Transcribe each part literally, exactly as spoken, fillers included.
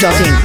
Dot in.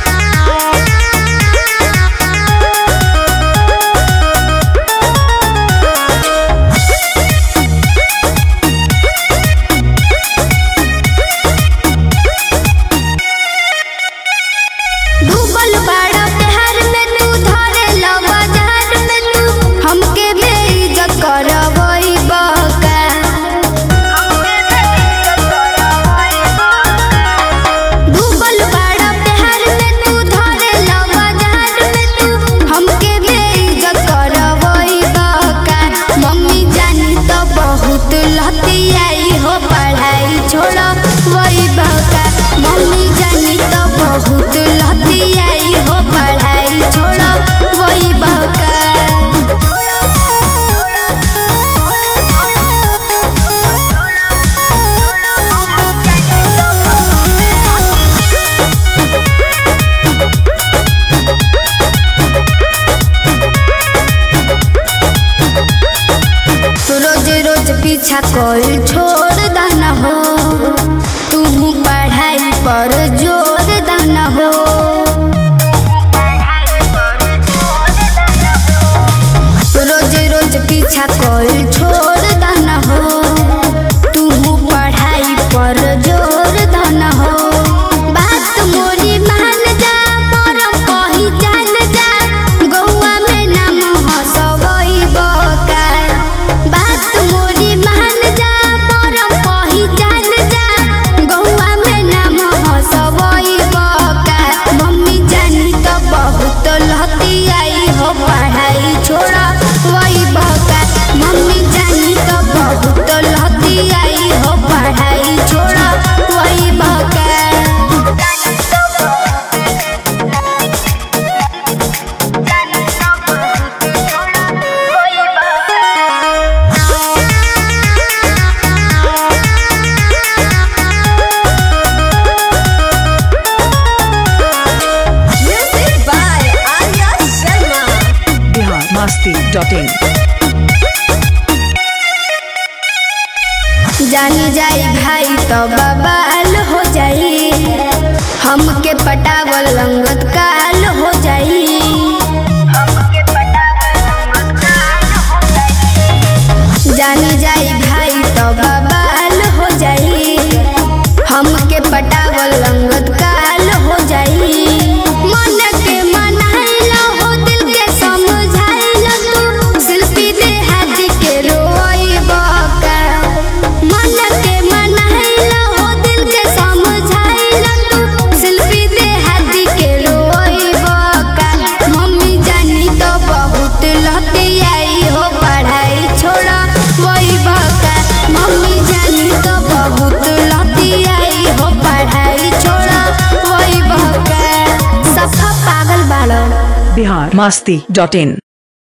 पीछा कोई छोड़ दाना हो, तू पढ़ाई पर जोर दाना हो। रोज रोज पीछा कोई छोड़ दाना हो, तू पढ़ाई पर जोर दाना हो। बात मोरी मान जा, मोर पहचान जा, गौआ में नाम हसवई बका। बात मोरी मान जा, मोर पहचान जा, गौआ में नाम हसवई बका। मम्मी जानी तो बहुत लहती आई हो, पढ़ाई छोड़ा वही बका। मम्मी जानी तो बहुत लहती आई हो, पढ़ाई छोड़ा वही बका। Masti dot in. जानी जाई भाई तो बवाल हो जाई, हमके पटावल लंगत काल हो जाई। जानी जाई भाई तो बवाल हो जाई, हमके पटावल लंगत काल हो जाई। मन के मनाइला हो, दिल के समझाइला, तू शिल्पी दे हाथ के रोई बका। मन के मनाइला हो, दिल के समझाइला, तू शिल्पी दे हाथ के रोई बका। मम्मी जानी तो बहुत लहती आई हो, पढ़ाई छोड़ा वही बका। मम्मी जानी तो बहुत लहती आई हो, पढ़ाई छोड़ा वही बका। सफा पागल बालो। बिहार मस्ती डॉट इन।